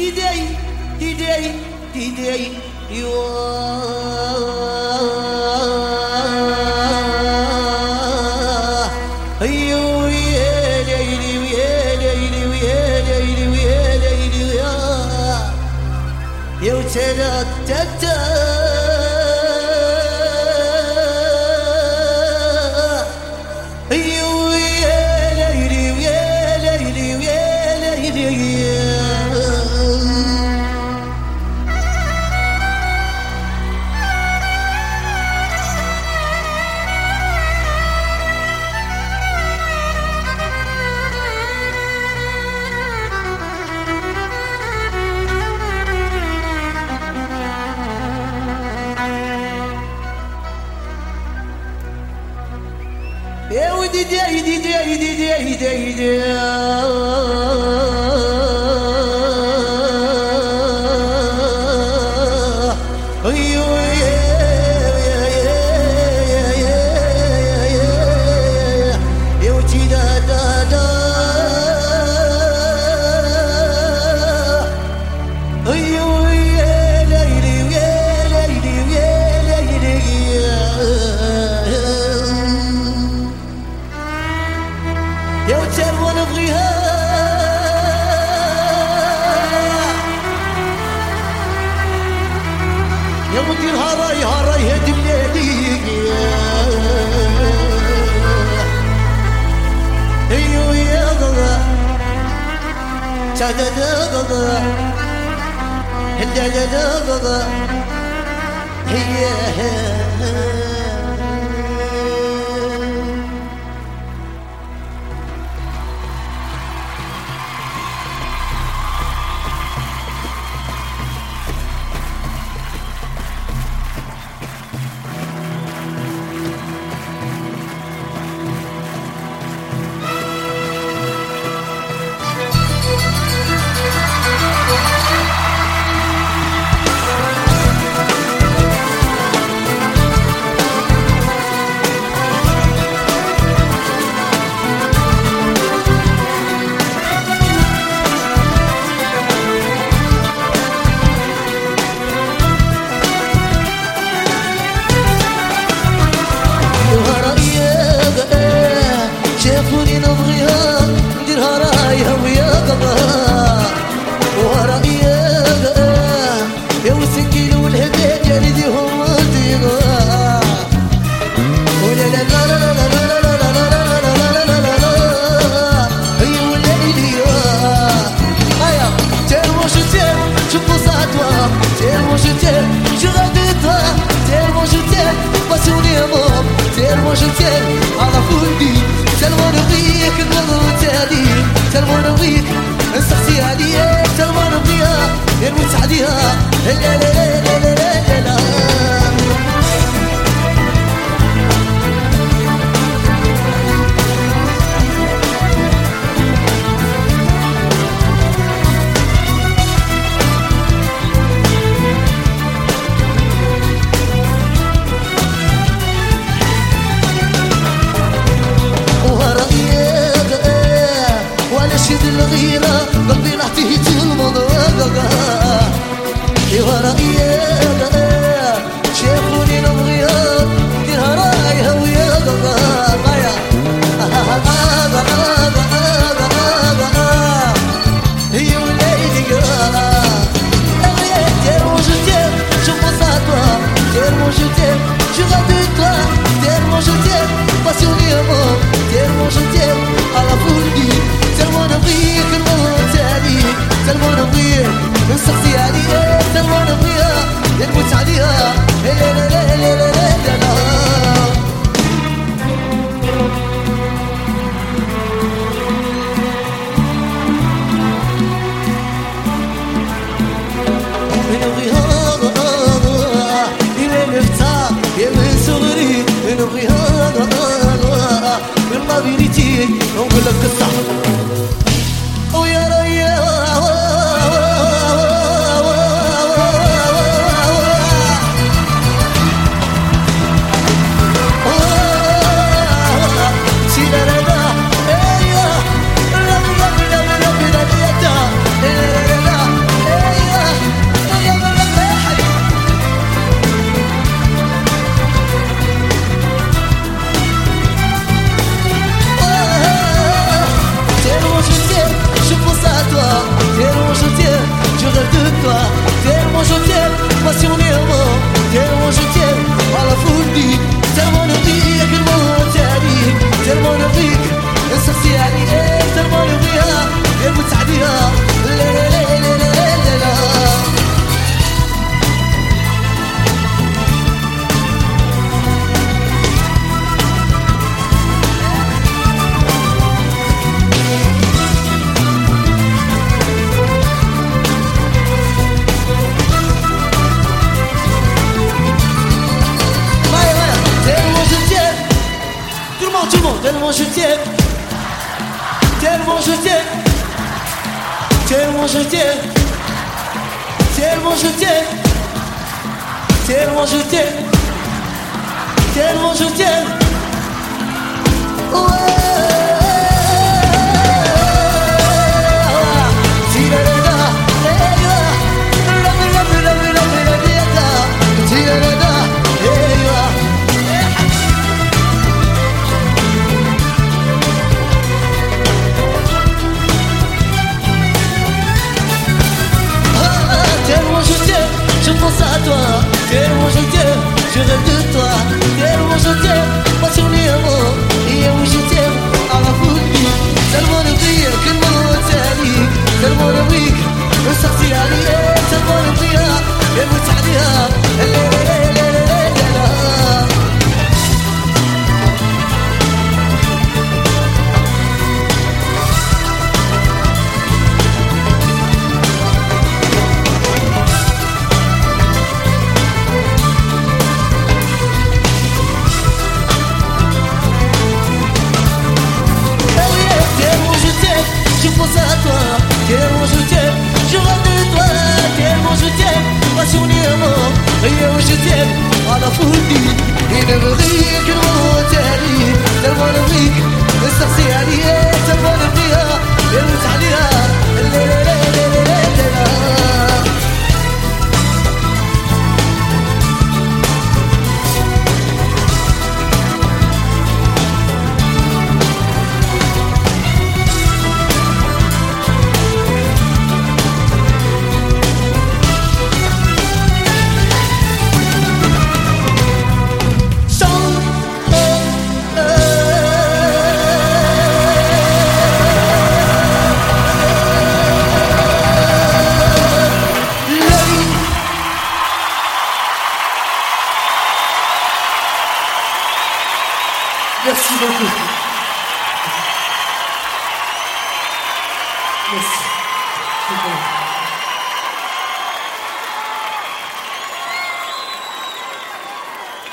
ديدي ديدي ديدي أيوه يا ليلي ويا ليلي ويا ليلي ويا ليلي يا وتلاتة أيوه يا ليلي ويا ليلي ويا ليلي يا ودي دي دي دي دي دي دي أيوه يا ودي دا دا دا أيوه يا ليلي ويا ليلي ويا ليلي يا وتر ونبغيها يا مدير هراي هراي هدي الليلي ايوه يا غلا تعدد غلا هدد غلا هي شافوني نبغيها نديرها رايها ويا قضاها ورايا يا وسكين والهبات يا ريديهم وديها ولا لا لا لا لا لا لا لا لا لا لا لا لا هي ولا إليا هيا تيرمون جو تيم جو بوس à toi tellement je t'aime je rêve de toi tellement je t'aime passionnément tellement je t'aime à la folie tellement نبغيك نموت عليك تلمو نبغيك نسقسي عليك تلمو نبغيها نموت عليها لا لا لا لا لا لا شد الغيرة قلبي نعطيه المضاقة ورايا شافوني نبغيها نديرها رايها ويا غايا هي وليدي tellement je t'aime je pense à toi tellement je t'aime je rêve de toi tellement je t'aime passionnément tellement je t'aime à la folie tellement نبغيك نموت عليك tellement نبغيك نسقسي عليك tellement نبغيها نموت عليها لا لا لا لا لا لا لا نبغيها إلى نفتح يا من صغري نبغيها من ما بيريتي نقول لك الصح ويا ريا tellement je t'aime, tellement je t'aime, tellement je t'aime, tellement je t'aime, tellement je t'aime, tellement je t'aime. Tellement je t'aime, je pense à toi. Tellement je t'aime, je rêve de toi. Tellement je t'aime, passion et amour. Et où je t'aime, à la folie. Tellement de vie que le monde t'allie. Tellement de vie que sorti à l'île. Tellement de vie que vous t'allie. Je pense à toi, tellement je t'aime, je rêve de toi, tellement je t'aime, passion et amour, et où je t'aime, à la folie, il ne veut rien que l'on t'allie, tellement de briques, le sorcier allié, tellement de bria, et où t'allia, Merci beaucoup. Merci.